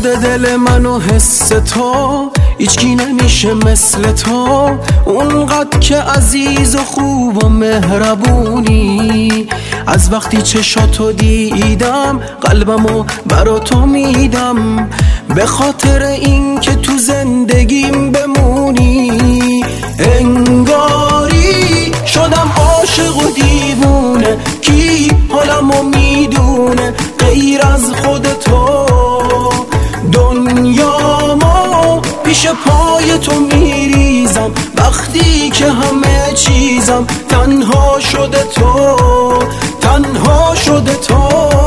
دل من و حس تو هیچکی نمیشه مثل تو، اونقدر که عزیز و خوب و مهربونی. از وقتی چشاتو دیدم قلبمو برا تو میدم، به خاطر این که تو زندگیم بمونی. انگاری شدم عاشق و دیوونه، کی حالمو میدونه غیر از خود تو؟ دنیامو پیش پای تو میریزم، وقتی که همه چیزم تنها شده تو، تنها شده تو.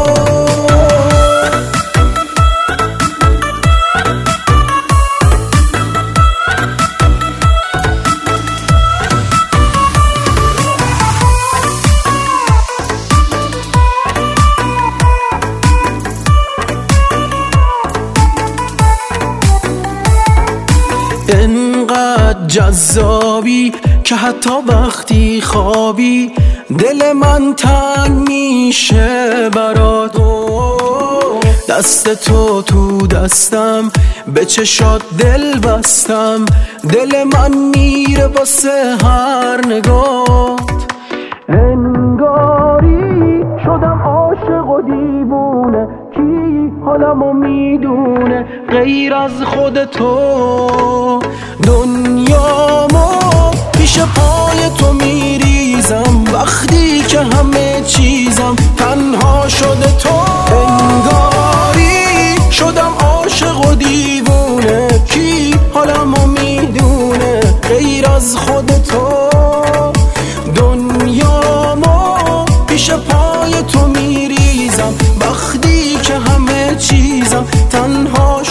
انقدر جذابی که حتی وقتی خوابی دل من تنگ میشه برات. دست تو تو دستم، به چشات دل بستم، دل من میره واسه هر نگات. انگاری شدم عاشق و دیوونه، کی حالمو میدونه غیر از خود تو؟ دنیامو پیش پای تو میریزم، وقتی که همه چیزم تنها شده تو. انگاری شدم عاشق و دیوونه، کی حالمو میدونه غیر از خود تو؟ دنیامو پیش پای تو میریزم، وقتی که همه چیزم تنها